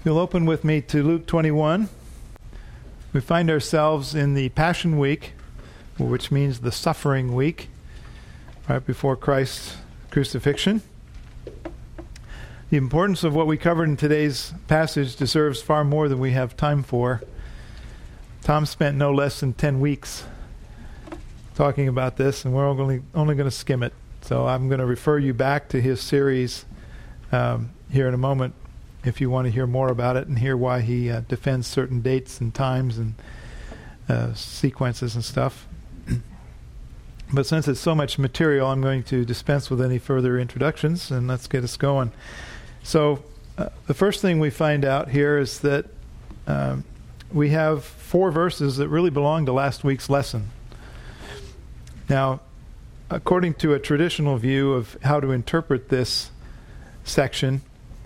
You'll open with me to Luke 21. We find ourselves in the Passion Week, which means the suffering week, right before Christ's crucifixion. The importance of what we covered in today's passage deserves far more than we have time for. Tom spent no less than 10 weeks talking about this, and we're only going to skim it. So I'm going to refer you back to his series here in a moment if you want to hear more about it and hear why he defends certain dates and times and sequences and stuff. But since it's so much material, I'm going to dispense with any further introductions, and let's get us going. So the first thing we find out here is that we have 4 verses that really belong to last week's lesson. Now, according to a traditional view of how to interpret this section,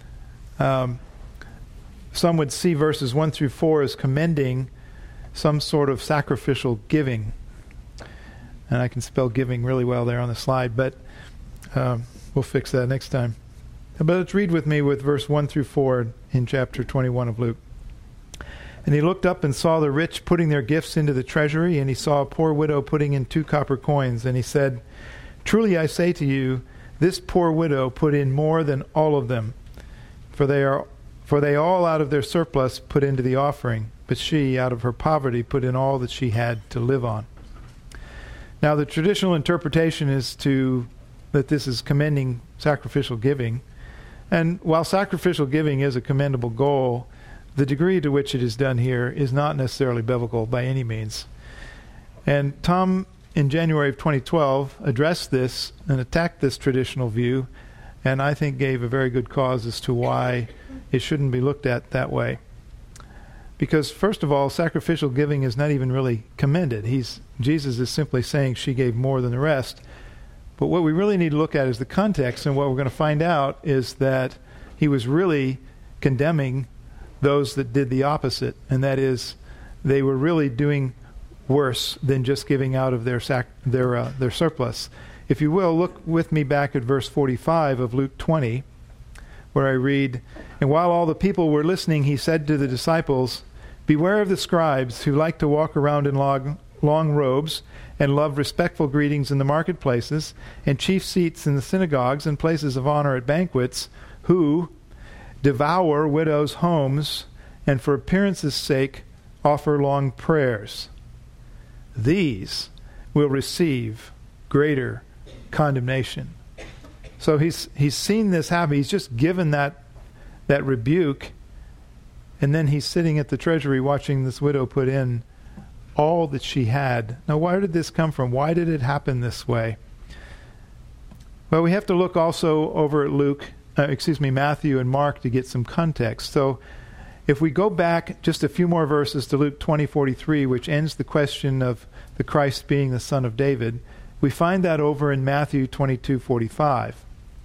some would see verses 1 through 4 as commending some sort of sacrificial giving. And I can spell giving really well there on the slide, but we'll fix that next time. But let's read with me with verse 1 through 4 in chapter 21 of Luke. And he looked up and saw the rich putting their gifts into the treasury, and he saw a poor widow putting in 2 copper coins. And he said, "Truly I say to you, this poor widow put in more than all of them. For they all out of their surplus put into the offering, but she out of her poverty put in all that she had to live on." Now the traditional interpretation is that this is commending sacrificial giving. And while sacrificial giving is a commendable goal, the degree to which it is done here is not necessarily biblical by any means. And Tom, in January of 2012, addressed this and attacked this traditional view, and I think gave a very good cause as to why it shouldn't be looked at that way. Because, first of all, sacrificial giving is not even really commended. Jesus is simply saying she gave more than the rest. But what we really need to look at is the context, and what we're going to find out is that he was really condemning those that did the opposite, and that is, they were really doing worse than just giving out of their surplus. If you will, look with me back at verse 45 of Luke 20, where I read, "And while all the people were listening, he said to the disciples, 'Beware of the scribes who like to walk around in long robes and love respectful greetings in the marketplaces and chief seats in the synagogues and places of honor at banquets, who devour widows' homes and for appearance's sake offer long prayers. These will receive greater condemnation.'" So he's seen this happen. He's just given that rebuke, and then he's sitting at the treasury watching this widow put in all that she had. Now, where did this come from? Why did it happen this way? Well, we have to look also over at Matthew and Mark to get some context. So if we go back just a few more verses to Luke 20:43, which ends the question of the Christ being the Son of David, we find that over in Matthew 22:45.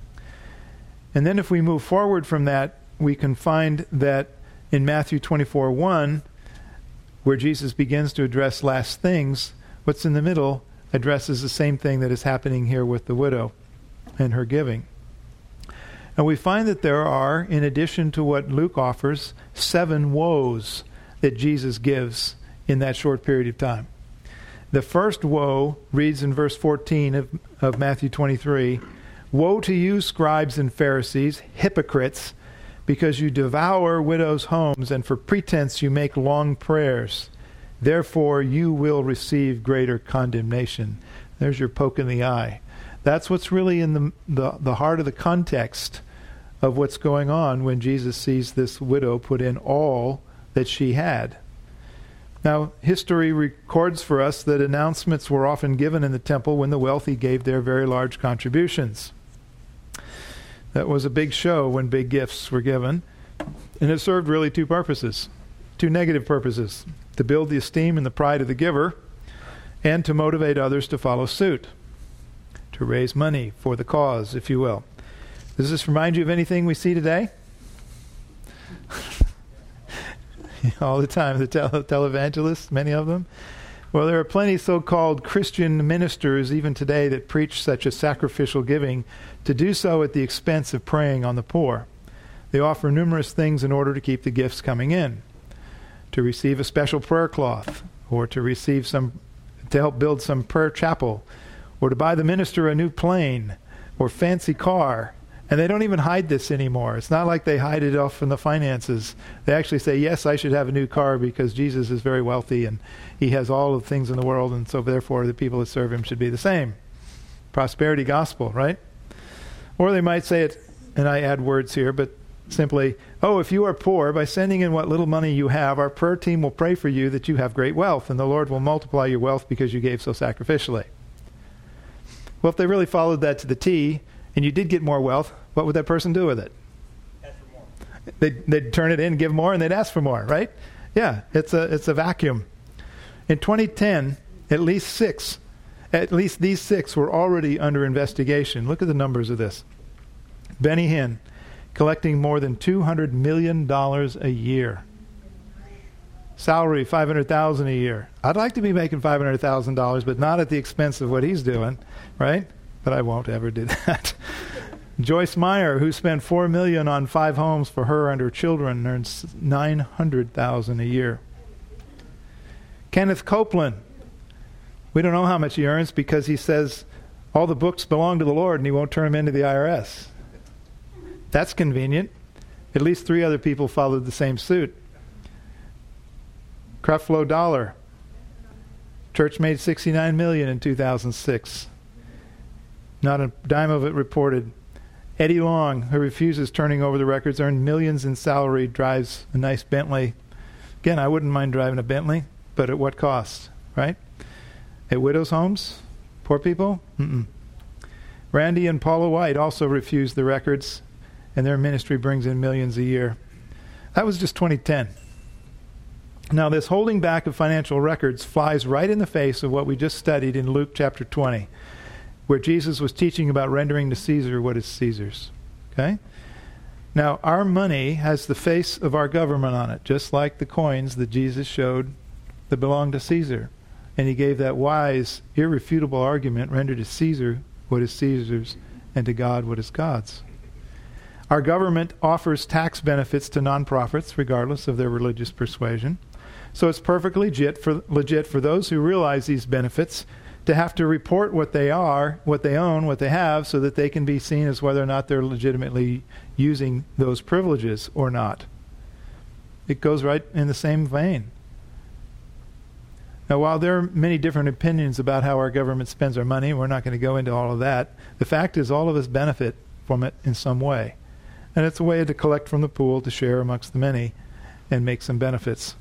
And then if we move forward from that, we can find that in Matthew 24:1, where Jesus begins to address last things, what's in the middle addresses the same thing that is happening here with the widow and her giving. And we find that there are, in addition to what Luke offers, 7 woes that Jesus gives in that short period of time. The first woe reads in verse 14 of Matthew 23, "Woe to you, scribes and Pharisees, hypocrites, because you devour widows' homes, and for pretense you make long prayers. Therefore you will receive greater condemnation." There's your poke in the eye. That's what's really in the heart of the context of what's going on when Jesus sees this widow put in all that she had. Now, history records for us that announcements were often given in the temple when the wealthy gave their very large contributions. That was a big show when big gifts were given. And it served really 2 purposes, 2 negative purposes: to build the esteem and the pride of the giver, and to motivate others to follow suit, to raise money for the cause, if you will. Does this remind you of anything we see today? All the time, the televangelists, many of them. Well, there are plenty of so-called Christian ministers even today that preach such a sacrificial giving, to do so at the expense of preying on the poor. They offer numerous things in order to keep the gifts coming in. To receive a special prayer cloth, or to help build some prayer chapel, or to buy the minister a new plane or fancy car. And they don't even hide this anymore. It's not like they hide it off from the finances. They actually say, yes, I should have a new car because Jesus is very wealthy and he has all the things in the world, and so therefore the people that serve him should be the same. Prosperity gospel, right? Or they might say it, and I add words here, but simply, oh, if you are poor, by sending in what little money you have, our prayer team will pray for you that you have great wealth, and the Lord will multiply your wealth because you gave so sacrificially. Well, if they really followed that to the T, and you did get more wealth, what would that person do with it? Ask for more. They'd turn it in, give more, and they'd ask for more, right? Yeah, it's a vacuum. In 2010, at least these six were already under investigation. Look at the numbers of this. Benny Hinn, collecting more than $200 million a year. Salary, $500,000 a year. I'd like to be making $500,000, but not at the expense of what he's doing, right? But I won't ever do that. Joyce Meyer, who spent $4 million on 5 homes for her and her children, earns $900,000 a year. Kenneth Copeland, we don't know how much he earns because he says all the books belong to the Lord and he won't turn them into the IRS. That's convenient. At least 3 other people followed the same suit. Creflo Dollar, church made $69 million in 2006. Not a dime of it reported. Eddie Long, who refuses turning over the records, earned millions in salary, drives a nice Bentley. Again, I wouldn't mind driving a Bentley, but at what cost, right? At widows' homes? Poor people? Mm-mm. Randy and Paula White also refused the records, and their ministry brings in millions a year. That was just 2010. Now, this holding back of financial records flies right in the face of what we just studied in Luke chapter 20, where Jesus was teaching about rendering to Caesar what is Caesar's. Okay? Now, our money has the face of our government on it, just like the coins that Jesus showed that belonged to Caesar. And he gave that wise, irrefutable argument, render to Caesar what is Caesar's, and to God what is God's. Our government offers tax benefits to nonprofits, regardless of their religious persuasion. So it's perfectly legit for those who realize these benefits to have to report what they are, what they own, what they have, so that they can be seen as whether or not they're legitimately using those privileges or not. It goes right in the same vein. Now, while there are many different opinions about how our government spends our money, we're not going to go into all of that. The fact is all of us benefit from it in some way. And it's a way to collect from the pool to share amongst the many and make some benefits.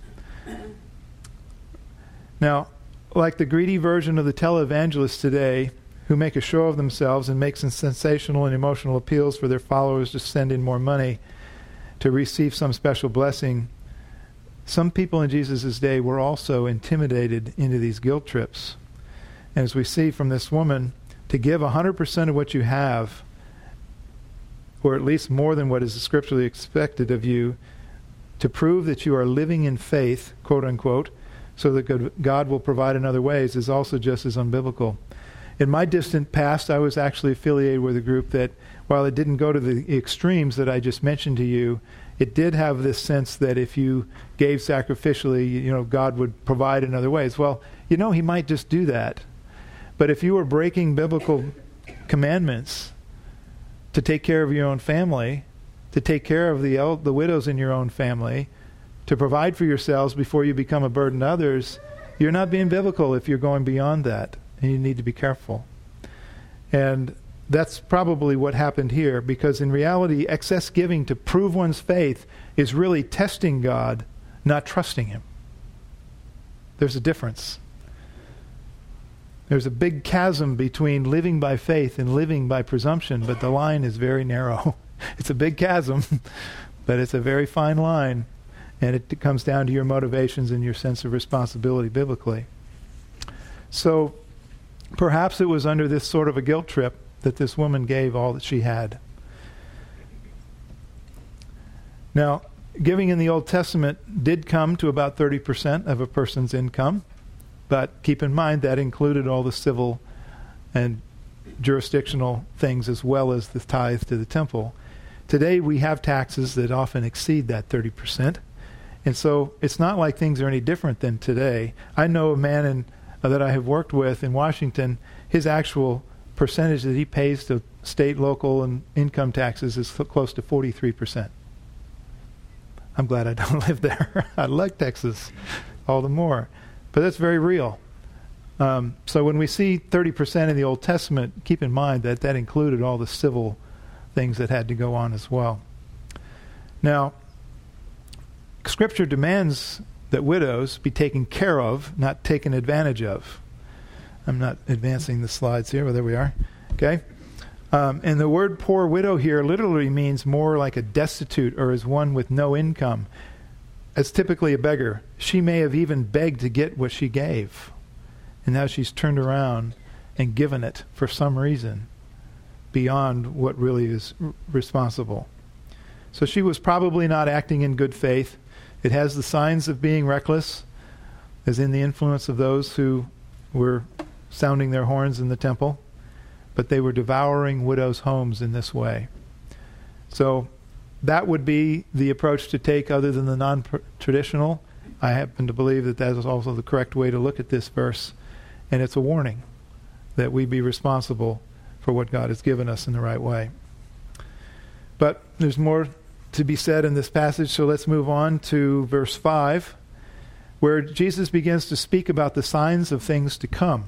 Now, like the greedy version of the televangelists today, who make a show of themselves and make some sensational and emotional appeals for their followers to send in more money to receive some special blessing, some people in Jesus' day were also intimidated into these guilt trips. And as we see from this woman, to give 100% of what you have, or at least more than what is scripturally expected of you, to prove that you are living in faith, quote unquote, so that God will provide in other ways, is also just as unbiblical. In my distant past, I was actually affiliated with a group that, while it didn't go to the extremes that I just mentioned to you, it did have this sense that if you gave sacrificially, God would provide in other ways. Well, he might just do that. But if you were breaking biblical commandments to take care of your own family, to take care of the widows in your own family, to provide for yourselves before you become a burden to others, you're not being biblical if you're going beyond that. And you need to be careful. And that's probably what happened here, because in reality, excess giving to prove one's faith is really testing God, not trusting Him. There's a difference. There's a big chasm between living by faith and living by presumption, but the line is very narrow. It's a big chasm, but it's a very fine line, and it comes down to your motivations and your sense of responsibility biblically. So perhaps it was under this sort of a guilt trip that this woman gave all that she had. Now, giving in the Old Testament did come to about 30% of a person's income, but keep in mind that included all the civil and jurisdictional things as well as the tithe to the temple. Today we have taxes that often exceed that 30%. And so it's not like things are any different than today. I know a man that I have worked with in Washington, his actual percentage that he pays to state, local, and income taxes is close to 43%. I'm glad I don't live there. I like Texas all the more. But that's very real. So when we see 30% in the Old Testament, keep in mind that that included all the civil things that had to go on as well. Now, Scripture demands that widows be taken care of, not taken advantage of. I'm not advancing the slides here, but there we are. Okay? And the word poor widow here literally means more like a destitute or as one with no income. As typically a beggar. She may have even begged to get what she gave. And now she's turned around and given it for some reason beyond what really is responsible. So she was probably not acting in good faith. It has the signs of being reckless, as in the influence of those who were sounding their horns in the temple. But they were devouring widows' homes in this way. So that would be the approach to take other than the non-traditional. I happen to believe that that is also the correct way to look at this verse. And it's a warning that we be responsible for what God has given us in the right way. But there's more to be said in this passage, so let's move on to verse 5, where Jesus begins to speak about the signs of things to come.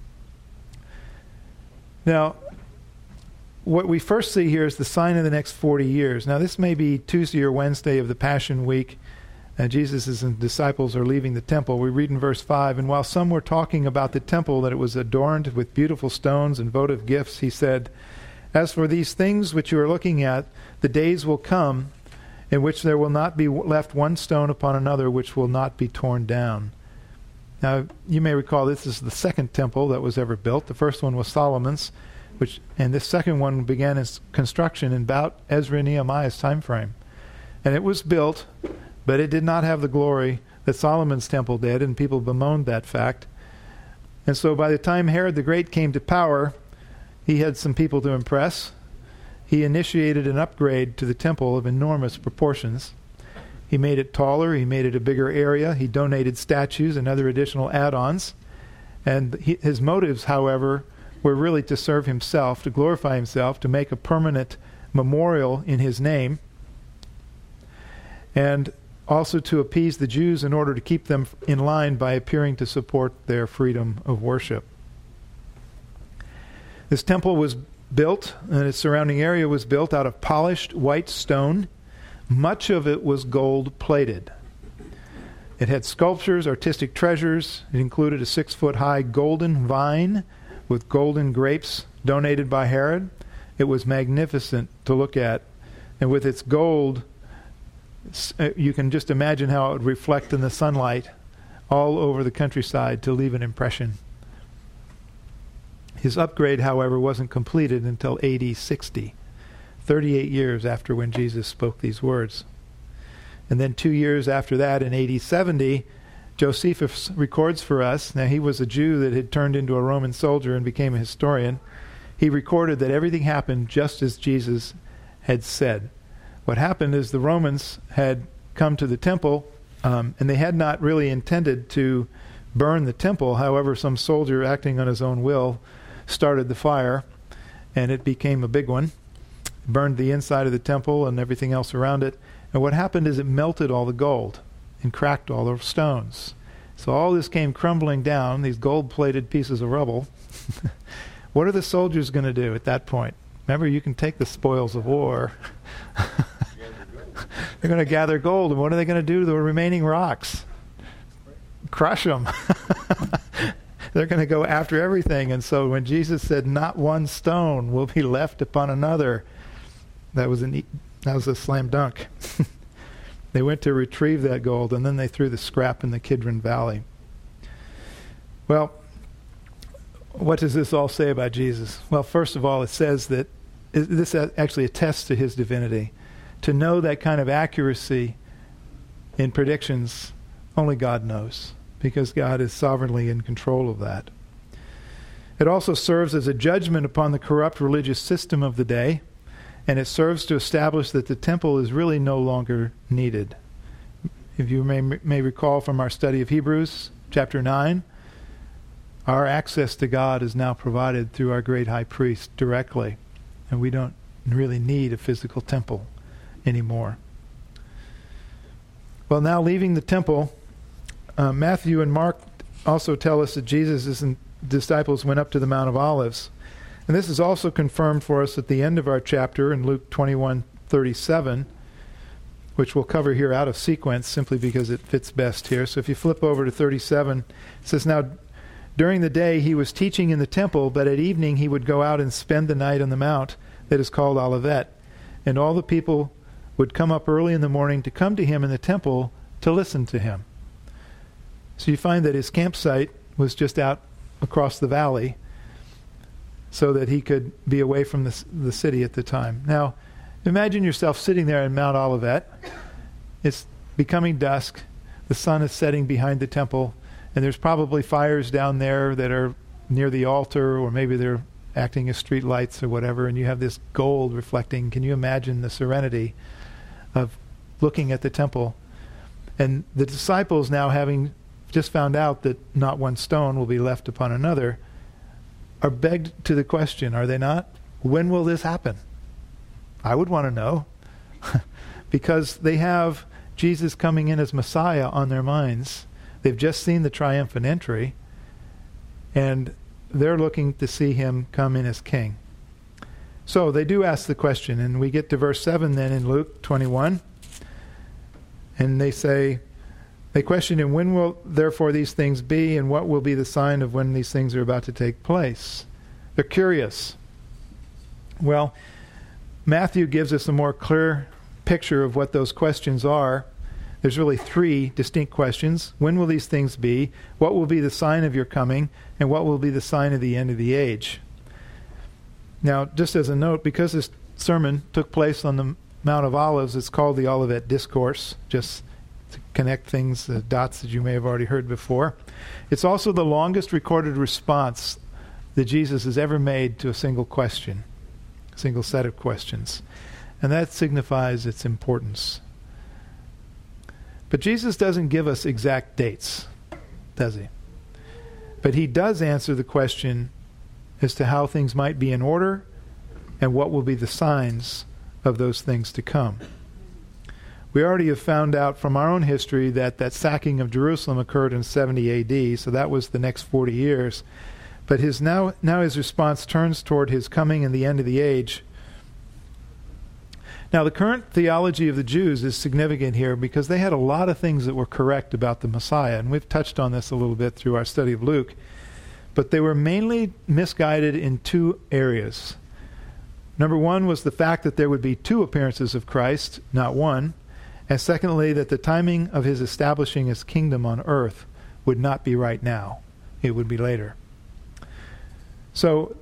Now, what we first see here is the sign of the next 40 years. Now, this may be Tuesday or Wednesday of the Passion Week, and Jesus' and disciples are leaving the temple. We read in verse 5, and while some were talking about the temple, that it was adorned with beautiful stones and votive gifts, he said, "As for these things which you are looking at, the days will come in which there will not be left one stone upon another which will not be torn down." Now, you may recall this is the second temple that was ever built. The first one was Solomon's, and this second one began its construction in about Ezra and Nehemiah's time frame. And it was built, but it did not have the glory that Solomon's temple did, and people bemoaned that fact. And so by the time Herod the Great came to power, he had some people to impress. He initiated an upgrade to the temple of enormous proportions. He made it taller. He made it a bigger area. He donated statues and other additional add-ons. And his motives, however, were really to serve himself, to glorify himself, to make a permanent memorial in his name, and also to appease the Jews in order to keep them in line by appearing to support their freedom of worship. This temple was built, and its surrounding area was built out of polished white stone. Much of it was gold-plated. It had sculptures, artistic treasures. It included a 6-foot-high golden vine with golden grapes donated by Herod. It was magnificent to look at. And with its gold, you can just imagine how it would reflect in the sunlight all over the countryside to leave an impression. His upgrade, however, wasn't completed until AD 60, 38 years after when Jesus spoke these words. And then 2 years after that, in AD 70, Josephus records for us, now he was a Jew that had turned into a Roman soldier and became a historian. He recorded that everything happened just as Jesus had said. What happened is the Romans had come to the temple, and they had not really intended to burn the temple. However, some soldier acting on his own will started the fire, and it became a big one. It burned the inside of the temple and everything else around it. And what happened is it melted all the gold and cracked all the stones. So all this came crumbling down, these gold-plated pieces of rubble. What are the soldiers going to do at that point? Remember, you can take the spoils of war. They're going to gather gold, and what are they going to do to the remaining rocks? Crush them. They're going to go after everything. And so when Jesus said, "Not one stone will be left upon another," that was a slam dunk. They went to retrieve that gold, and then they threw the scrap in the Kidron Valley. Well, what does this all say about Jesus? Well, first of all, it says that this actually attests to his divinity. To know that kind of accuracy in predictions, only God knows, because God is sovereignly in control of that. It also serves as a judgment upon the corrupt religious system of the day, and it serves to establish that the temple is really no longer needed. If you may recall from our study of Hebrews chapter 9, our access to God is now provided through our great high priest directly, and we don't really need a physical temple anymore. Well, now leaving the temple, Matthew and Mark also tell us that Jesus and disciples went up to the Mount of Olives. And this is also confirmed for us at the end of our chapter in Luke 21:37, which we'll cover here out of sequence simply because it fits best here. So if you flip over to 37, it says, "Now during the day he was teaching in the temple, but at evening he would go out and spend the night on the mount that is called Olivet. And all the people would come up early in the morning to come to him in the temple to listen to him." So you find that his campsite was just out across the valley so that he could be away from the city at the time. Now, imagine yourself sitting there in Mount Olivet. It's becoming dusk. The sun is setting behind the temple, and there's probably fires down there that are near the altar, or maybe they're acting as street lights or whatever, and you have this gold reflecting. Can you imagine the serenity of looking at the temple? And the disciples, now having just found out that not one stone will be left upon another, are begged to the question, are they not? When will this happen? I would want to know. Because they have Jesus coming in as Messiah on their minds. They've just seen the triumphant entry, and they're looking to see him come in as king. So they do ask the question, and we get to verse 7 then in Luke 21, and they question him, "When will therefore these things be, and what will be the sign of when these things are about to take place?" They're curious. Well, Matthew gives us a more clear picture of what those questions are. There's really three distinct questions. When will these things be? What will be the sign of your coming? And what will be the sign of the end of the age? Now, just as a note, because this sermon took place on the Mount of Olives, it's called the Olivet Discourse, just to connect things, dots that you may have already heard before. It's also the longest recorded response that Jesus has ever made to a single question, a single set of questions. And that signifies its importance. But Jesus doesn't give us exact dates, does he? But he does answer the question as to how things might be in order and what will be the signs of those things to come. We already have found out from our own history that that sacking of Jerusalem occurred in 70 AD, so that was the next 40 years. But his response turns toward his coming and the end of the age. Now, the current theology of the Jews is significant here because they had a lot of things that were correct about the Messiah, and we've touched on this a little bit through our study of Luke. But they were mainly misguided in two areas. Number one was the fact that there would be two appearances of Christ, not one. And secondly, that the timing of his establishing his kingdom on earth would not be right now. It would be later. So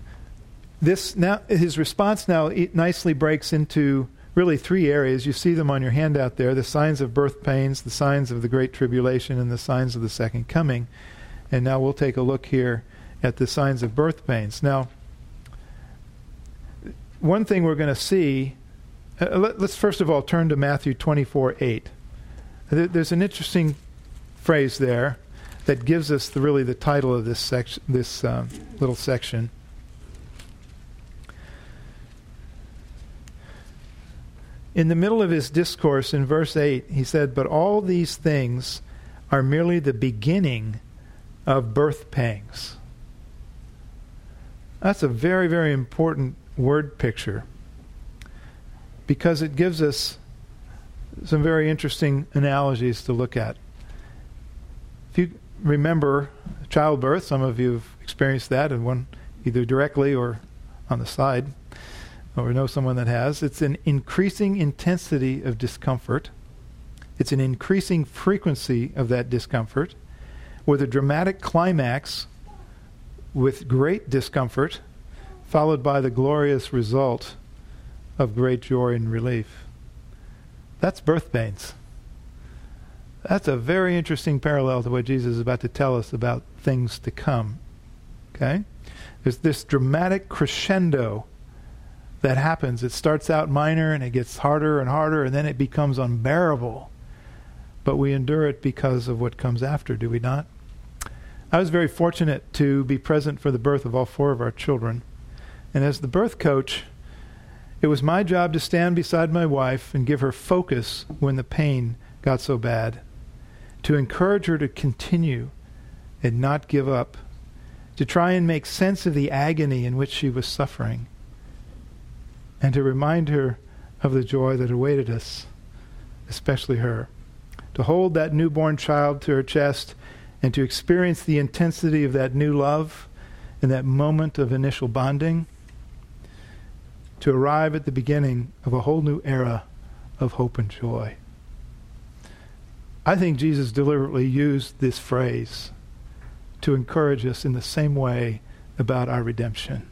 his response now nicely breaks into really three areas. You see them on your handout there: the signs of birth pains, the signs of the Great Tribulation, and the signs of the second coming. And now we'll take a look here at the signs of birth pains. Now, one thing we're going to see, let's first of all turn to Matthew 24:8. There's an interesting phrase there that gives us the title of this section, this little section. In the middle of his discourse in verse 8, he said, "But all these things are merely the beginning of birth pangs." That's a very, very important word picture because it gives us some very interesting analogies to look at. If you remember childbirth, some of you have experienced that, and one either directly or on the side, or know someone that has. It's an increasing intensity of discomfort. It's an increasing frequency of that discomfort, with a dramatic climax with great discomfort, followed by the glorious result of great joy and relief. That's birth pains. That's a very interesting parallel to what Jesus is about to tell us about things to come. Okay? There's this dramatic crescendo that happens. It starts out minor and it gets harder and harder, and then it becomes unbearable. But we endure it because of what comes after, do we not? I was very fortunate to be present for the birth of all 4 of our children. And as the birth coach, it was my job to stand beside my wife and give her focus when the pain got so bad, to encourage her to continue and not give up, to try and make sense of the agony in which she was suffering, and to remind her of the joy that awaited us, especially her. To hold that newborn child to her chest and to experience the intensity of that new love in that moment of initial bonding, to arrive at the beginning of a whole new era of hope and joy. I think Jesus deliberately used this phrase to encourage us in the same way about our redemption.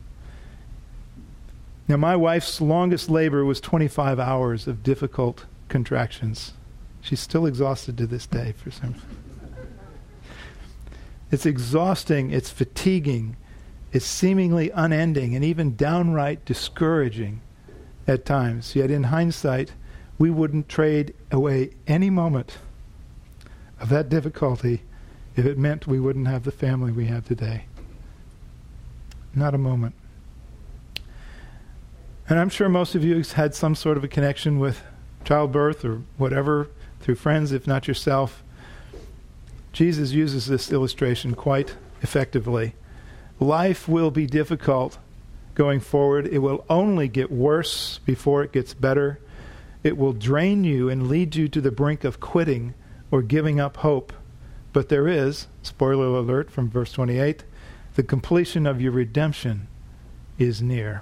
Now, my wife's longest labor was 25 hours of difficult contractions. She's still exhausted to this day for some reason. It's exhausting, it's fatiguing, it's seemingly unending, and even downright discouraging at times. Yet in hindsight, we wouldn't trade away any moment of that difficulty if it meant we wouldn't have the family we have today. Not a moment. And I'm sure most of you had some sort of a connection with childbirth or whatever, through friends, if not yourself. Jesus uses this illustration quite effectively. Life will be difficult going forward. It will only get worse before it gets better. It will drain you and lead you to the brink of quitting or giving up hope. But there is, spoiler alert from verse 28, the completion of your redemption is near.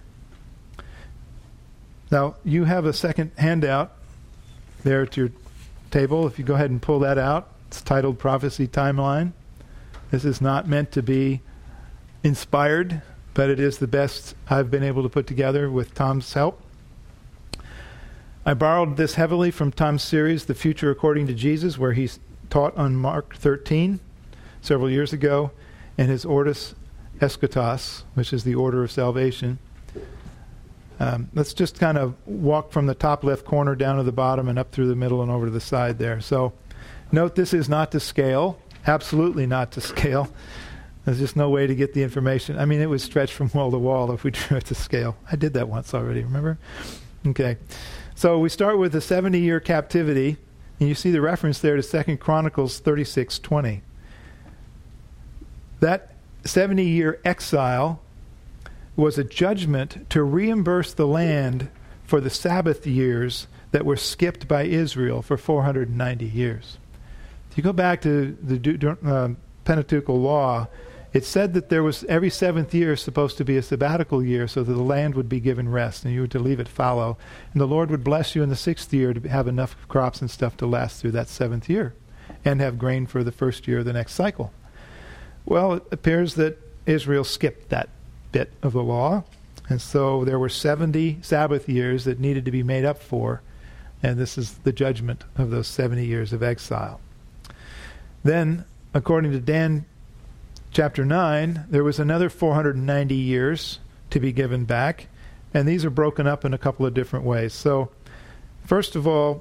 Now, you have a second handout there at your table. If you go ahead and pull that out, it's titled Prophecy Timeline. This is not meant to be inspired, but it is the best I've been able to put together with Tom's help. I borrowed this heavily from Tom's series, The Future According to Jesus, where he's taught on Mark 13 several years ago, and his Ordo Eschatos, which is the order of salvation. Let's just kind of walk from the top left corner down to the bottom and up through the middle and over to the side there. So note this is not to scale, absolutely not to scale. There's just no way to get the information. I mean, it would stretch from wall to wall if we drew it to scale. I did that once already, remember? Okay. So we start with the 70-year captivity, and you see the reference there to 2 Chronicles 36:20. That 70-year exile was a judgment to reimburse the land for the Sabbath years that were skipped by Israel for 490 years. If you go back to the Pentateuchal law, it said that there was every 7th year supposed to be a sabbatical year so that the land would be given rest and you were to leave it fallow. And the Lord would bless you in the 6th year to have enough crops and stuff to last through that 7th year and have grain for the first year of the next cycle. Well, it appears that Israel skipped that bit of the law, and so there were 70 Sabbath years that needed to be made up for, and this is the judgment of those 70 years of exile. Then, according to Dan chapter 9, there was another 490 years to be given back, and these are broken up in a couple of different ways. So, first of all,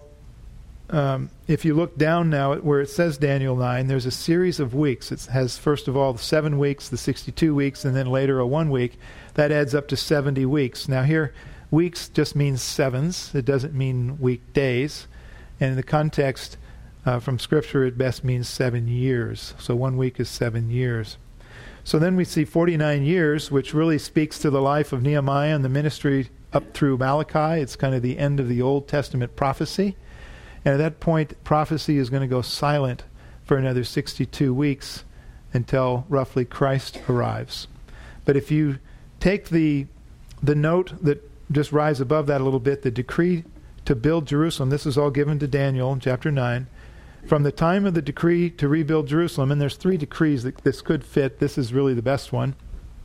if you look down now at where it says Daniel 9, there's a series of weeks. It has, first of all, the 7 weeks, the 62 weeks, and then later a 1 week. That adds up to 70 weeks. Now here, weeks just means sevens. It doesn't mean weekdays. And in the context from Scripture, it best means 7 years. So 1 week is 7 years. So then we see 49 years, which really speaks to the life of Nehemiah and the ministry up through Malachi. It's kind of the end of the Old Testament prophecy. And at that point, prophecy is going to go silent for another 62 weeks until roughly Christ arrives. But if you take the note that just rise above that a little bit, the decree to build Jerusalem, this is all given to Daniel in chapter 9. From the time of the decree to rebuild Jerusalem, and there's 3 decrees that this could fit, this is really the best one,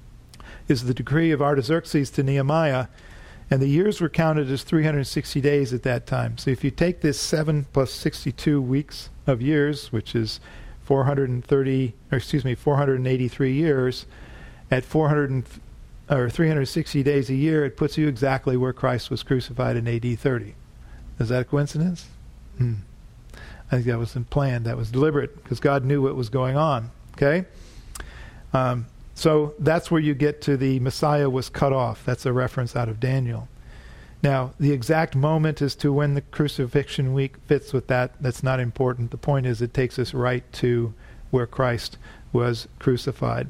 is the decree of Artaxerxes to Nehemiah. And the years were counted as 360 days at that time. So if you take this 7 plus 62 weeks of years, which is 483 years, at or 360 days a year, it puts you exactly where Christ was crucified in AD 30. Is that a coincidence? I think that was planned. That was deliberate because God knew what was going on. Okay? So that's where you get to the Messiah was cut off. That's a reference out of Daniel. Now, the exact moment as to when the crucifixion week fits with that, that's not important. The point is it takes us right to where Christ was crucified.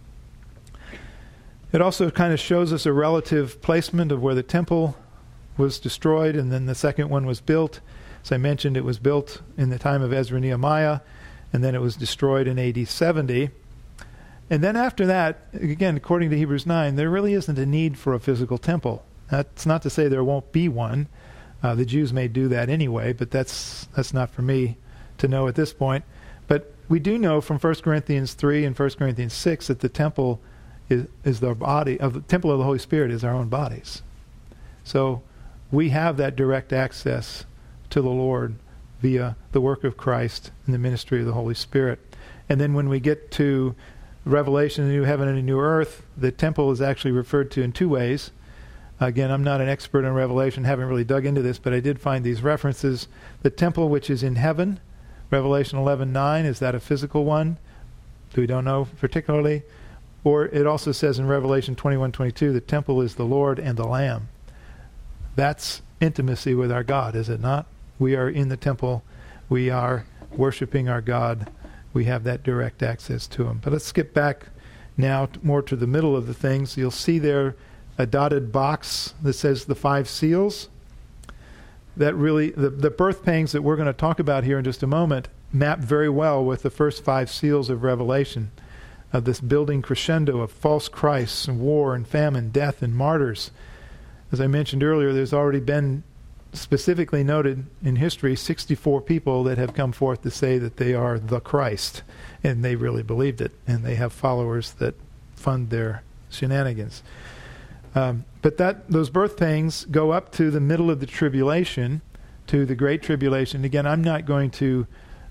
It also kind of shows us a relative placement of where the temple was destroyed and then the second one was built. As I mentioned, it was built in the time of Ezra and Nehemiah, and then it was destroyed in AD 70. And then after that, again, according to Hebrews 9, there really isn't a need for a physical temple. That's not to say there won't be one. The Jews may do that anyway, but that's not for me to know at this point. But we do know from 1 Corinthians 3 and 1 Corinthians 6 that the temple is the body of the temple of the Holy Spirit is our own bodies. So we have that direct access to the Lord via the work of Christ and the ministry of the Holy Spirit. And then when we get to Revelation, the new heaven and a new earth, the temple is actually referred to in two ways. Again, I'm not an expert in Revelation, haven't really dug into this, but I did find these references. The temple which is in heaven, Revelation 11:9, is that a physical one? We don't know particularly. Or it also says in Revelation 21:22, the temple is the Lord and the Lamb. That's intimacy with our God, is it not? We are in the temple. We are worshiping our God. We have that direct access to Him. But let's skip back now more to the middle of the things. You'll see there a dotted box that says the 5 seals. That really, the birth pangs that we're going to talk about here in just a moment map very well with the first 5 seals of Revelation, of this building crescendo of false Christs and war and famine, death and martyrs. As I mentioned earlier, there's already been specifically noted in history 64 people that have come forth to say that they are the Christ, and they really believed it, and they have followers that fund their shenanigans. But those birth pangs go up to the middle of the tribulation, to the Great Tribulation. Again, I'm not going to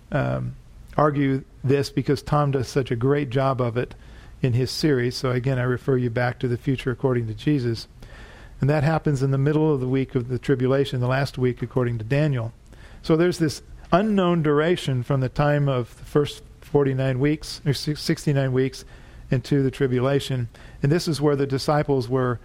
argue this because Tom does such a great job of it in his series. So again, I refer you back to the future according to Jesus. And that happens in the middle of the week of the tribulation, the last week according to Daniel. So there's this unknown duration from the time of the first 49 weeks, or 69 weeks, into the tribulation. And this is where the disciples were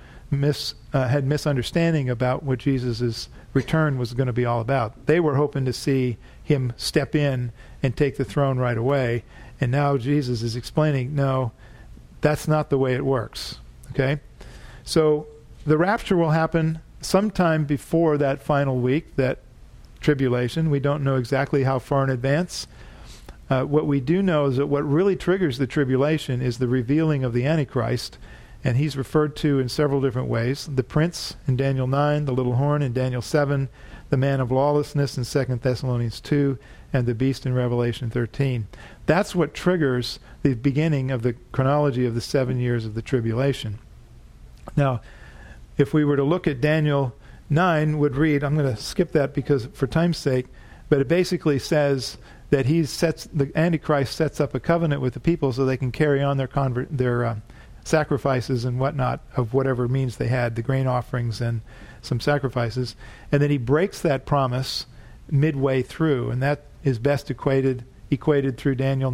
had misunderstanding about what Jesus' return was going to be all about. They were hoping to see Him step in and take the throne right away. And now Jesus is explaining, no, that's not the way it works. Okay? So the rapture will happen sometime before that final week, that tribulation. We don't know exactly how far in advance. What we do know is that what really triggers the tribulation is the revealing of the Antichrist, and he's referred to in several different ways. The prince in Daniel 9, the little horn in Daniel 7, the man of lawlessness in 2 Thessalonians 2, and the beast in Revelation 13. That's what triggers the beginning of the chronology of the 7 years of the tribulation. Now, if we were to look at Daniel 9, would read, I'm going to skip that because for time's sake, but it basically says that the Antichrist sets up a covenant with the people so they can carry on their sacrifices and whatnot of whatever means they had, the grain offerings and some sacrifices. And then he breaks that promise midway through, and that is best equated through Daniel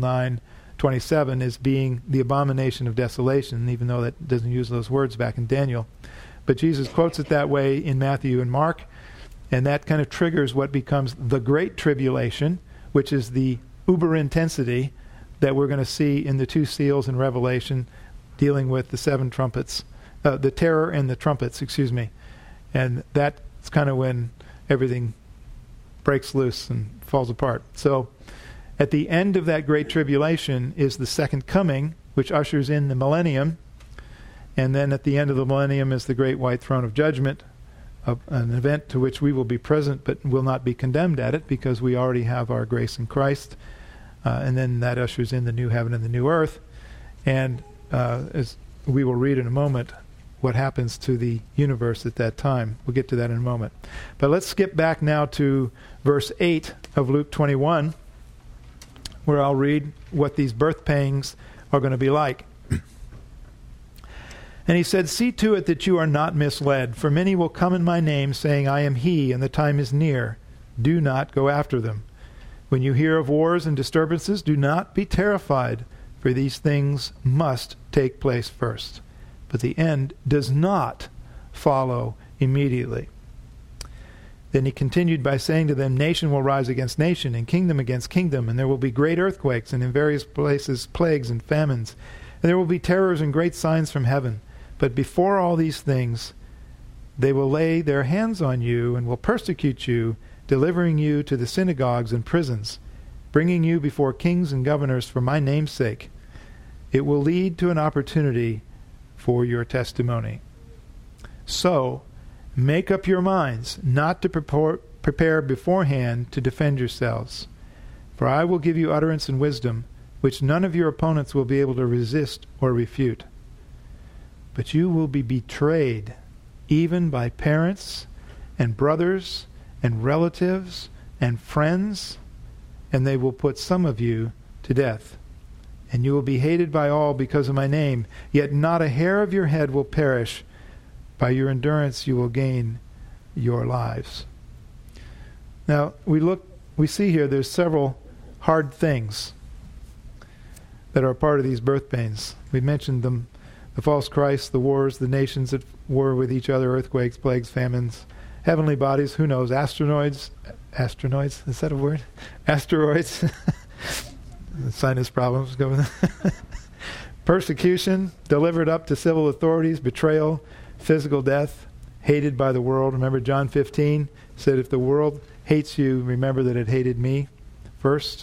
9:27 as being the abomination of desolation, even though that doesn't use those words back in Daniel. But Jesus quotes it that way in Matthew and Mark, and that kind of triggers what becomes the Great Tribulation, which is the uber intensity that we're going to see in the 2 seals in Revelation, dealing with the 7 trumpets, the terror and the trumpets, and that's kind of when everything breaks loose and falls apart. So at the end of that Great Tribulation is the second coming, which ushers in the millennium, and then at the end of the millennium is the Great White Throne of Judgment, an event to which we will be present but will not be condemned at it because we already have our grace in Christ. And then that ushers in the new heaven and the new earth. And as we will read in a moment what happens to the universe at that time. We'll get to that in a moment. But let's skip back now to verse 8 of Luke 21, where I'll read what these birth pangs are going to be like. And he said, "See to it that you are not misled, for many will come in my name, saying, 'I am he,' and the time is near. Do not go after them. When you hear of wars and disturbances, do not be terrified, for these things must take place first. But the end does not follow immediately." Then he continued by saying to them, "Nation will rise against nation, and kingdom against kingdom, and there will be great earthquakes, and in various places plagues and famines. And there will be terrors and great signs from heaven. But before all these things, they will lay their hands on you and will persecute you, delivering you to the synagogues and prisons, bringing you before kings and governors for my name's sake. It will lead to an opportunity for your testimony. So, make up your minds not to prepare beforehand to defend yourselves. For I will give you utterance and wisdom, which none of your opponents will be able to resist or refute. But you will be betrayed, even by parents and brothers and relatives and friends, and they will put some of you to death. And you will be hated by all because of my name, yet not a hair of your head will perish. By your endurance you will gain your lives." Now, we see here there's several hard things that are part of these birth pains. We mentioned them: the false Christ, the wars, the nations at war with each other, earthquakes, plagues, famines, heavenly bodies, who knows, asteroids, is that a word? Asteroids, sinus problems, go with persecution, delivered up to civil authorities, betrayal, physical death, hated by the world. Remember John 15 said, "If the world hates you, remember that it hated me first."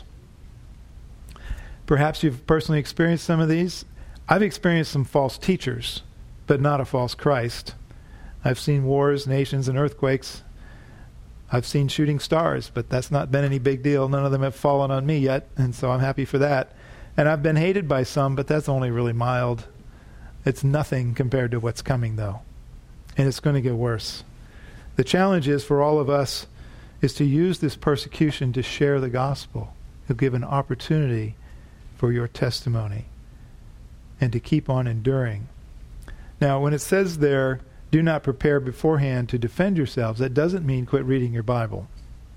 Perhaps you've personally experienced some of these. I've experienced some false teachers, but not a false Christ. I've seen wars, nations, and earthquakes. I've seen shooting stars, but that's not been any big deal. None of them have fallen on me yet, and so I'm happy for that. And I've been hated by some, but that's only really mild. It's nothing compared to what's coming, though. And it's going to get worse. The challenge is for all of us is to use this persecution to share the gospel. It'll give an opportunity for your testimony and to keep on enduring. Now, when it says there, "Do not prepare beforehand to defend yourselves," that doesn't mean quit reading your Bible.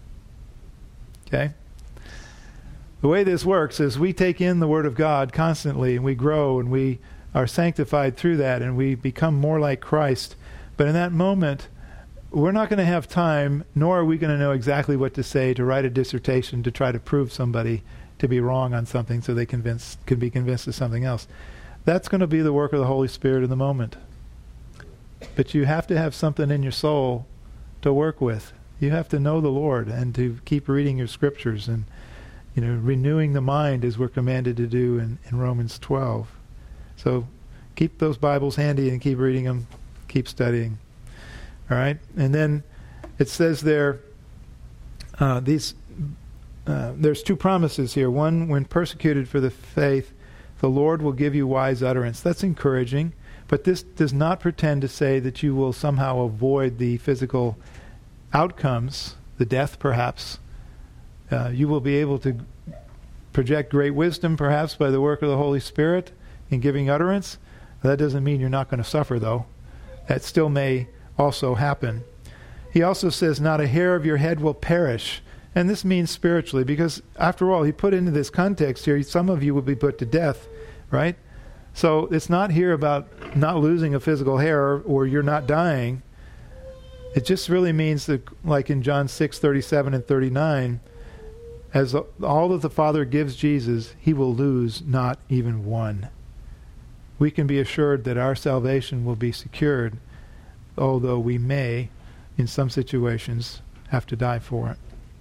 Okay? The way this works is we take in the Word of God constantly, and we grow, and we are sanctified through that, and we become more like Christ. But in that moment, we're not going to have time, nor are we going to know exactly what to say to write a dissertation to try to prove somebody to be wrong on something so they can be convinced of something else. That's going to be the work of the Holy Spirit in the moment. But you have to have something in your soul to work with. You have to know the Lord and to keep reading your scriptures and, renewing the mind as we're commanded to do in Romans 12. So keep those Bibles handy and keep reading them, keep studying. All right? And then it says there, there's two promises here. One, when persecuted for the faith, the Lord will give you wise utterance. That's encouraging. But this does not pretend to say that you will somehow avoid the physical outcomes, the death perhaps. You will be able to project great wisdom perhaps by the work of the Holy Spirit in giving utterance. That doesn't mean you're not going to suffer, though. That still may also happen. He also says, "Not a hair of your head will perish." And this means spiritually, because after all, he put into this context here, some of you will be put to death, right? So it's not here about not losing a physical hair or you're not dying. It just really means that, like in John 6:37 and 39, as all that the Father gives Jesus, he will lose not even one. We can be assured that our salvation will be secured, although we may, in some situations, have to die for it.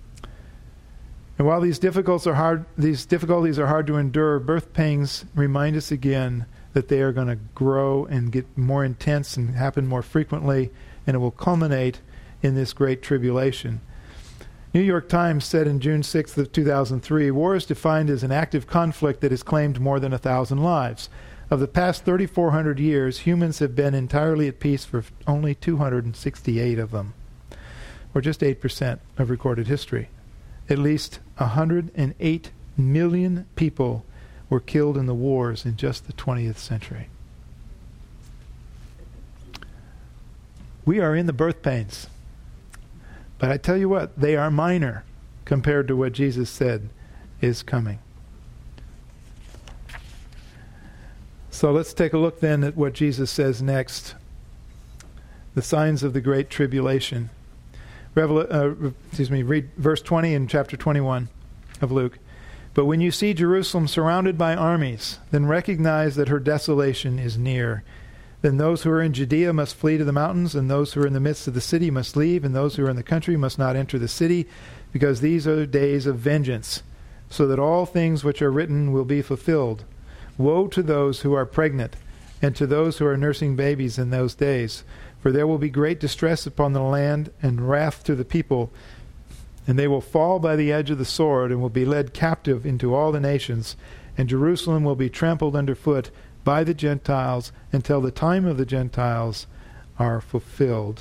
And while these difficulties are hard to endure, birth pains remind us again that they are going to grow and get more intense and happen more frequently, and it will culminate in this great tribulation. New York Times said in June 6th of 2003, "War is defined as an active conflict that has claimed more than 1,000 lives. Of the past 3,400 years, humans have been entirely at peace for only 268 of them, or just 8% of recorded history. At least 108 million people were killed in the wars in just the 20th century." We are in the birth pains. But I tell you what, they are minor compared to what Jesus said is coming. So let's take a look then at what Jesus says next. The signs of the Great Tribulation. Read verse 20 in chapter 21 of Luke. But when you see Jerusalem surrounded by armies, then recognize that her desolation is near. Then those who are in Judea must flee to the mountains, and those who are in the midst of the city must leave, and those who are in the country must not enter the city, because these are days of vengeance, so that all things which are written will be fulfilled. Woe to those who are pregnant, and to those who are nursing babies in those days, for there will be great distress upon the land, and wrath to the people, and they will fall by the edge of the sword, and will be led captive into all the nations, and Jerusalem will be trampled underfoot by the Gentiles until the time of the Gentiles are fulfilled.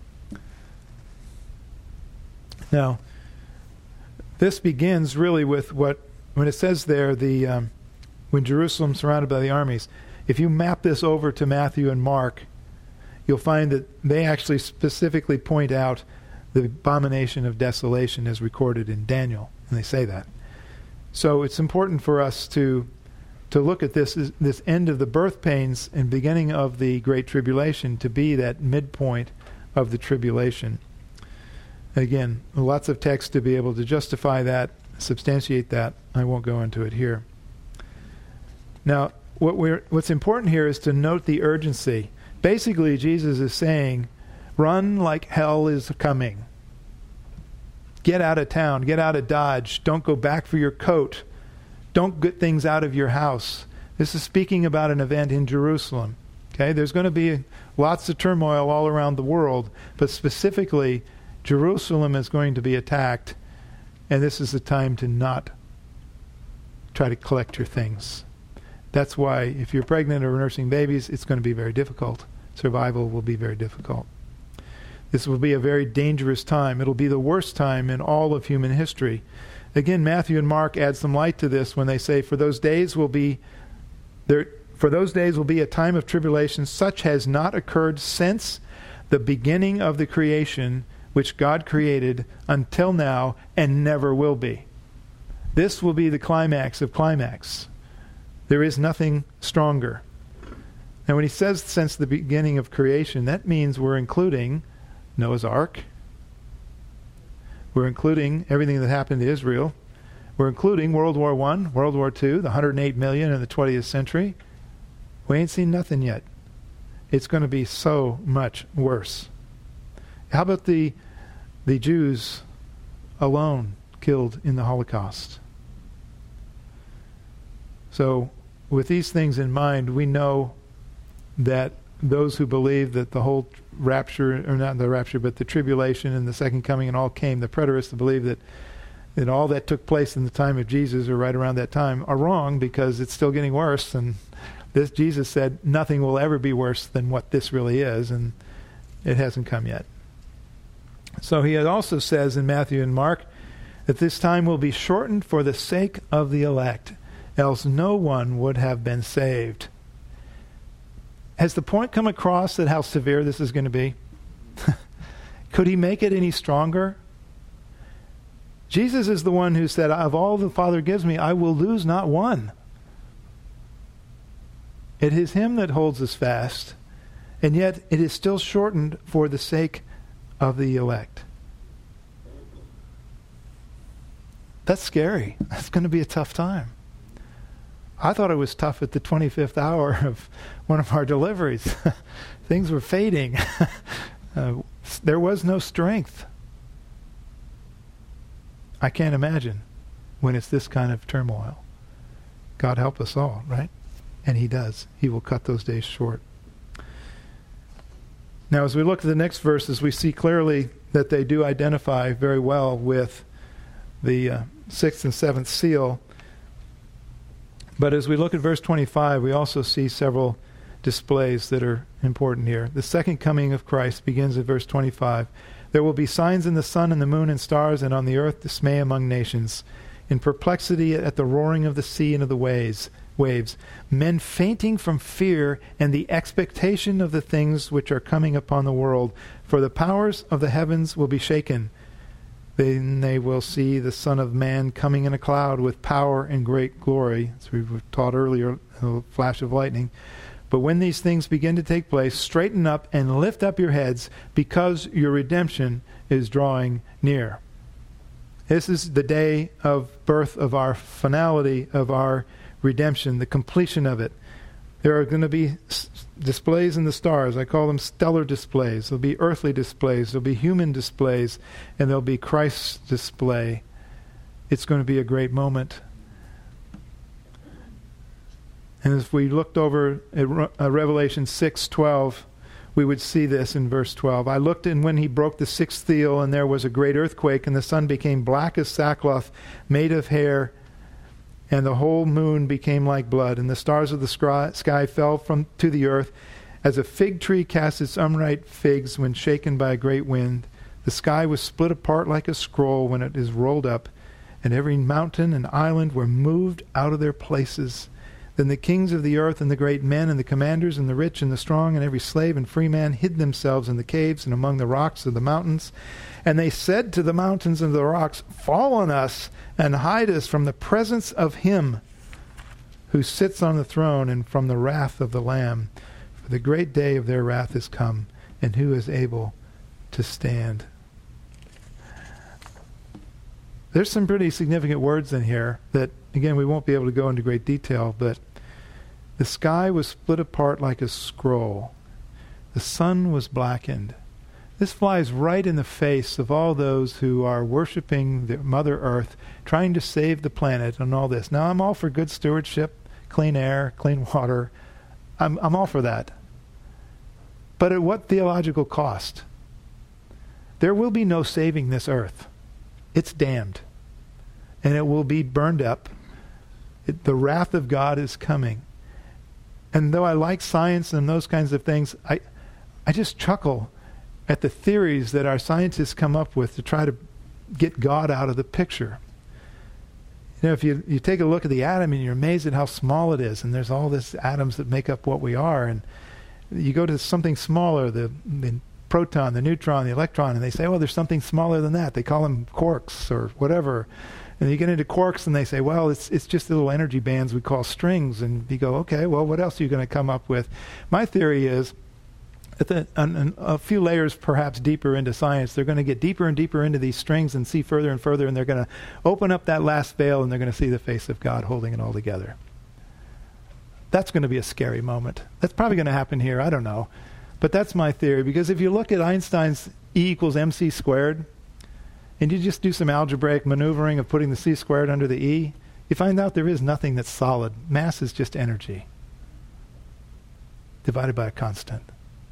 Now, this begins really with when it says there, when Jerusalem's surrounded by the armies. If you map this over to Matthew and Mark, you'll find that they actually specifically point out the abomination of desolation as recorded in Daniel, and they say that. So it's important for us to look at this end of the birth pains and beginning of the Great Tribulation to be that midpoint of the tribulation. Again, lots of text to be able to justify that, substantiate that. I won't go into it here. Now, what's important here is to note the urgency. Basically, Jesus is saying, run like hell is coming. Get out of town. Get out of Dodge. Don't go back for your coat. Don't get things out of your house. This is speaking about an event in Jerusalem. Okay, there's going to be lots of turmoil all around the world, but specifically, Jerusalem is going to be attacked, and this is the time to not try to collect your things. That's why if you're pregnant or nursing babies, it's going to be very difficult. Survival will be very difficult. This will be a very dangerous time. It'll be the worst time in all of human history. Again, Matthew and Mark add some light to this when they say, For those days will be a time of tribulation such has not occurred since the beginning of the creation which God created until now and never will be. This will be the climax of climax. There is nothing stronger. And when he says since the beginning of creation, that means we're including Noah's Ark. We're including everything that happened to Israel. We're including World War I, World War II, the 108 million in the 20th century. We ain't seen nothing yet. It's going to be so much worse. How about the Jews alone killed in the Holocaust? So, with these things in mind, we know that those who believe that the whole rapture, or not the rapture, but the tribulation and the second coming and all came, the preterists believe that all that took place in the time of Jesus or right around that time are wrong because it's still getting worse. And this Jesus said nothing will ever be worse than what this really is, and it hasn't come yet. So he also says in Matthew and Mark that this time will be shortened for the sake of the elect, else no one would have been saved. Has the point come across that how severe this is going to be? Could he make it any stronger? Jesus is the one who said, of all the Father gives me, I will lose not one. It is him that holds us fast, and yet it is still shortened for the sake of the elect. That's scary. That's going to be a tough time. I thought it was tough at the 25th hour of one of our deliveries. Things were fading. There was no strength. I can't imagine when it's this kind of turmoil. God help us all, right? And he does. He will cut those days short. Now, as we look at the next verses, we see clearly that they do identify very well with the sixth and seventh seal. But as we look at verse 25, we also see several displays that are important here. The second coming of Christ begins at verse 25. There will be signs in the sun and the moon and stars, and on the earth dismay among nations, in perplexity at the roaring of the sea and of the waves, waves, men fainting from fear and the expectation of the things which are coming upon the world. For the powers of the heavens will be shaken. Then they will see the Son of Man coming in a cloud with power and great glory. As we were taught earlier, a flash of lightning. But when these things begin to take place, straighten up and lift up your heads, because your redemption is drawing near. This is the day of birth of our finality of our redemption, the completion of it. There are going to be displays in the stars. I call them stellar displays. There'll be earthly displays. There'll be human displays. And there'll be Christ's display. It's going to be a great moment. And if we looked over at Revelation 6:12, we would see this in verse 12. I looked, and when he broke the sixth seal, and there was a great earthquake, and the sun became black as sackcloth made of hair, and the whole moon became like blood, and the stars of the sky fell to the earth, as a fig tree casts its unripe figs when shaken by a great wind. The sky was split apart like a scroll when it is rolled up, and every mountain and island were moved out of their places. Then the kings of the earth and the great men and the commanders and the rich and the strong and every slave and free man hid themselves in the caves and among the rocks of the mountains. And they said to the mountains and the rocks, Fall on us and hide us from the presence of him who sits on the throne and from the wrath of the Lamb. For the great day of their wrath is come, and who is able to stand? There's some pretty significant words in here that, again, we won't be able to go into great detail, but the sky was split apart like a scroll. The sun was blackened. This flies right in the face of all those who are worshiping the Mother Earth, trying to save the planet and all this. Now, I'm all for good stewardship, clean air, clean water. I'm all for that. But at what theological cost? There will be no saving this earth. It's damned. And it will be burned up. The wrath of God is coming. And though I like science and those kinds of things, I just chuckle at the theories that our scientists come up with to try to get God out of the picture. You know, if you take a look at the atom and you're amazed at how small it is, and there's all these atoms that make up what we are, and you go to something smaller, the proton, the neutron, the electron, and they say, well, there's something smaller than that. They call them quarks or whatever. And you get into quarks and they say, well, it's just little energy bands we call strings. And you go, okay, well, what else are you going to come up with? My theory is that a few layers perhaps deeper into science, they're going to get deeper and deeper into these strings and see further and further, and they're going to open up that last veil and they're going to see the face of God holding it all together. That's going to be a scary moment. That's probably going to happen here. I don't know. But that's my theory, because if you look at Einstein's E equals mc squared, and you just do some algebraic maneuvering of putting the c squared under the E, you find out there is nothing that's solid. Mass is just energy divided by a constant.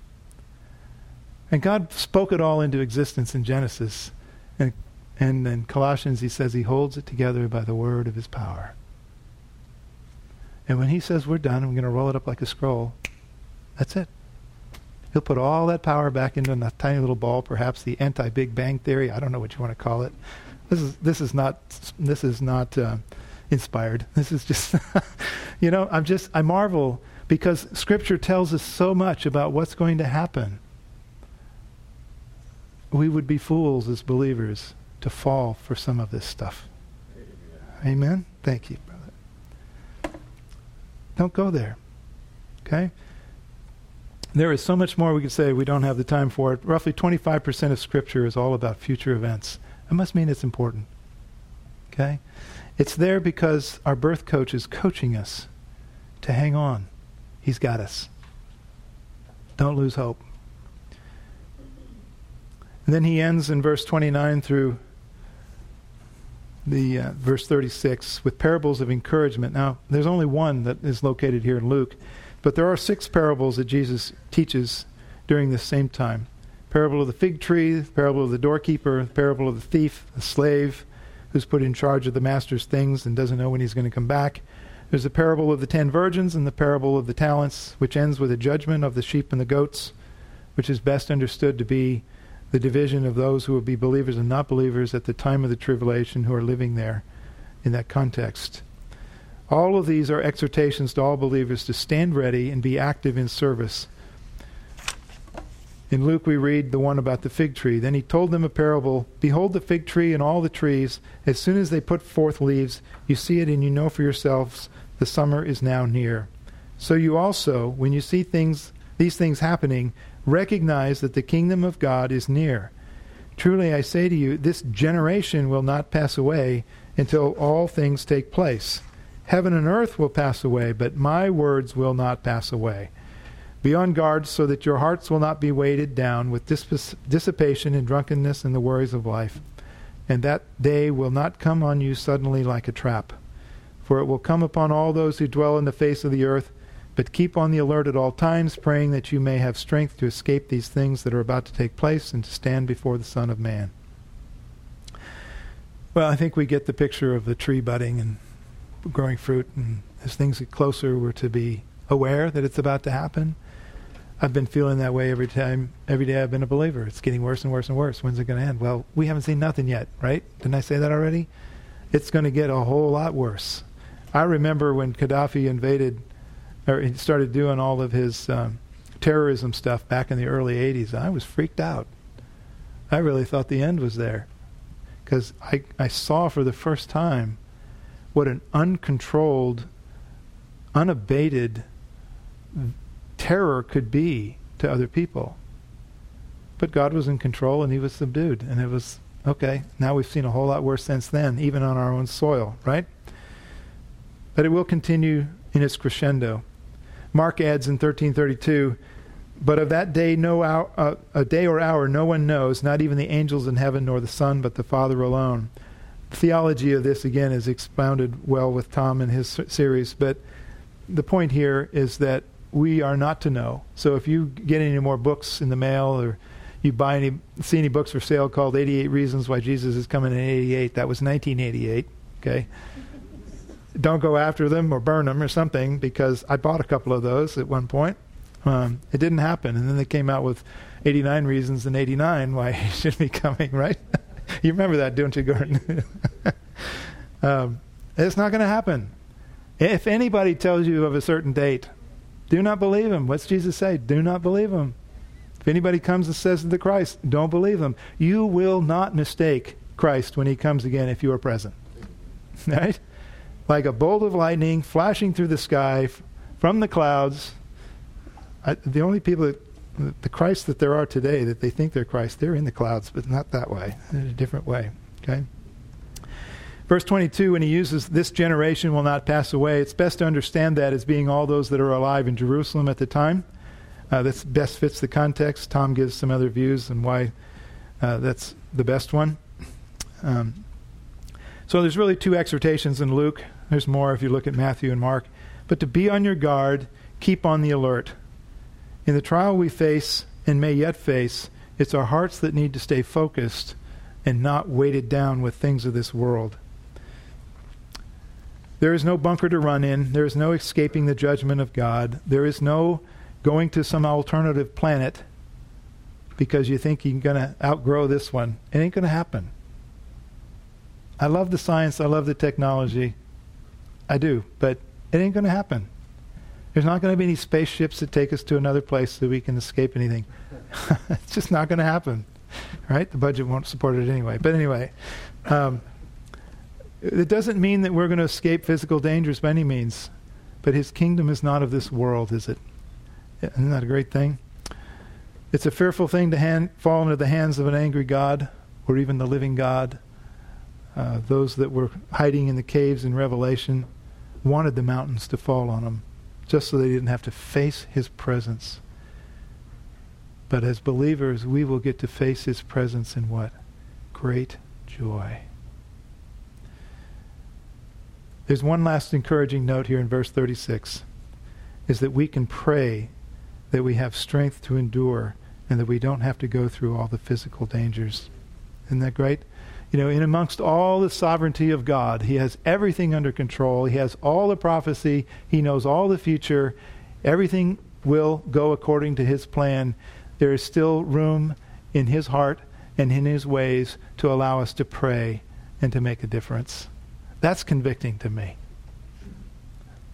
And God spoke it all into existence in Genesis. And in Colossians he says he holds it together by the word of his power. And when he says we're done, we're going to roll it up like a scroll, that's it. He'll put all that power back into a tiny little ball, perhaps the anti-Big Bang theory. I don't know what you want to call it. This is not inspired. This is just, I marvel because Scripture tells us so much about what's going to happen. We would be fools as believers to fall for some of this stuff. Amen? Thank you, brother. Don't go there. Okay? There is so much more we could say. We don't have the time for it. Roughly 25% of Scripture is all about future events. That must mean it's important. Okay? It's there because our birth coach is coaching us to hang on. He's got us. Don't lose hope. And then he ends in verse 29 through the verse 36 with parables of encouragement. Now, there's only one that is located here in Luke. But there are 6 parables that Jesus teaches during this same time. Parable of the fig tree, the parable of the doorkeeper, the parable of the thief, the slave who's put in charge of the master's things and doesn't know when he's going to come back. There's the parable of the 10 virgins and the parable of the talents, which ends with a judgment of the sheep and the goats, which is best understood to be the division of those who will be believers and not believers at the time of the tribulation who are living there in that context. All of these are exhortations to all believers to stand ready and be active in service. In Luke we read the one about the fig tree. Then he told them a parable. Behold the fig tree and all the trees. As soon as they put forth leaves, you see it and you know for yourselves the summer is now near. So you also, when you see these things happening, recognize that the kingdom of God is near. Truly I say to you, this generation will not pass away until all things take place. Heaven and earth will pass away, but my words will not pass away. Be on guard so that your hearts will not be weighted down with dissipation and drunkenness and the worries of life, and that day will not come on you suddenly like a trap. For it will come upon all those who dwell on the face of the earth, but keep on the alert at all times, praying that you may have strength to escape these things that are about to take place and to stand before the Son of Man. Well, I think we get the picture of the tree budding and growing fruit, and as things get closer, we're to be aware that it's about to happen. I've been feeling that way every day I've been a believer. It's getting worse and worse and worse. When's it going to end? Well, we haven't seen nothing yet, right? Didn't I say that already? It's going to get a whole lot worse. I remember when Gaddafi invaded, or he started doing all of his terrorism stuff back in the early 80s. I was freaked out. I really thought the end was there. Because I saw for the first time what an uncontrolled, unabated terror could be to other people. But God was in control and he was subdued. And it was, okay, now we've seen a whole lot worse since then, even on our own soil, right? But it will continue in its crescendo. Mark adds in 13:32, but of that day a day or hour no one knows, not even the angels in heaven nor the Son, but the Father alone. The theology of this, again, is expounded well with Tom in his series, but the point here is that we are not to know. So if you get any more books in the mail, or you see any books for sale called 88 Reasons Why Jesus is Coming in 88, that was 1988, okay? Don't go after them or burn them or something, because I bought a couple of those at one point. It didn't happen. And then they came out with 89 Reasons in 89 why he should be coming, right? You remember that, don't you, Gordon? It's not going to happen. If anybody tells you of a certain date, do not believe him. What's Jesus say? Do not believe him. If anybody comes and says to the Christ, don't believe him. You will not mistake Christ when he comes again if you are present. Right? Like a bolt of lightning flashing through the sky from the clouds. The only people the Christ that there are today that they think they're Christ, they're in the clouds, but not that way. In a different way. Okay? Verse 22, when he uses this generation will not pass away, it's best to understand that as being all those that are alive in Jerusalem at the time. That best fits the context. Tom gives some other views on why that's the best one. So there's really two exhortations in Luke. There's more if you look at Matthew and Mark. But to be on your guard, keep on the alert. In the trial we face and may yet face, it's our hearts that need to stay focused and not weighted down with things of this world. There is no bunker to run in. There is no escaping the judgment of God. There is no going to some alternative planet because you think you're going to outgrow this one. It ain't going to happen. I love the science. I love the technology. I do. But it ain't going to happen. There's not going to be any spaceships that take us to another place so we can escape anything. It's just not going to happen. Right? The budget won't support it anyway. But anyway, it doesn't mean that we're going to escape physical dangers by any means. But his kingdom is not of this world, is it? Isn't that a great thing? It's a fearful thing to fall into the hands of an angry God or even the living God. Those that were hiding in the caves in Revelation wanted the mountains to fall on them just so they didn't have to face his presence. But as believers, we will get to face his presence in what? Great joy. There's one last encouraging note here in verse 36, is that we can pray that we have strength to endure and that we don't have to go through all the physical dangers. Isn't that great? You know, in amongst all the sovereignty of God, he has everything under control. He has all the prophecy. He knows all the future. Everything will go according to his plan. There is still room in his heart and in his ways to allow us to pray and to make a difference. That's convicting to me.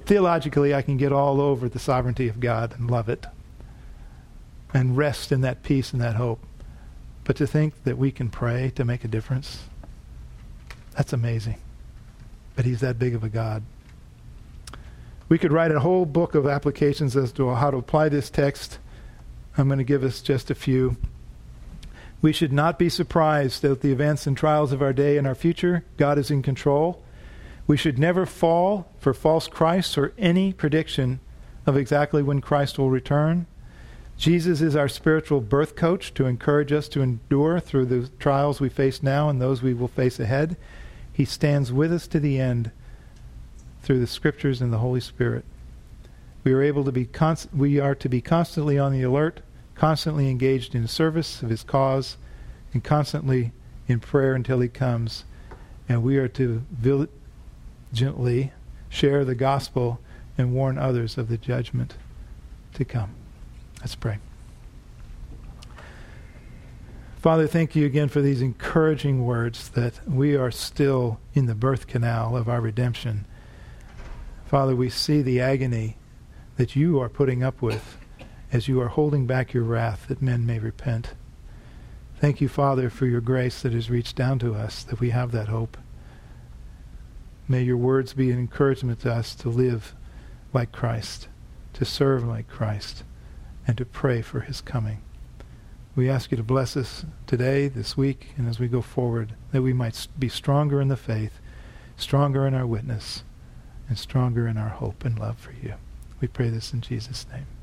Theologically, I can get all over the sovereignty of God and love it and rest in that peace and that hope. But to think that we can pray to make a difference, that's amazing. But he's that big of a God. We could write a whole book of applications as to how to apply this text. I'm going to give us just a few. We should not be surprised at the events and trials of our day and our future. God is in control. We should never fall for false Christs or any prediction of exactly when Christ will return. Jesus is our spiritual birth coach to encourage us to endure through the trials we face now and those we will face ahead. He stands with us to the end through the Scriptures and the Holy Spirit. We are to be constantly on the alert, constantly engaged in service of his cause, and constantly in prayer until he comes. And we are to diligently share the gospel and warn others of the judgment to come. Let's pray. Father, thank you again for these encouraging words that we are still in the birth canal of our redemption. Father, we see the agony that you are putting up with as you are holding back your wrath that men may repent. Thank you, Father, for your grace that has reached down to us, that we have that hope. May your words be an encouragement to us to live like Christ, to serve like Christ, and to pray for his coming. We ask you to bless us today, this week, and as we go forward, that we might be stronger in the faith, stronger in our witness, and stronger in our hope and love for you. We pray this in Jesus' name.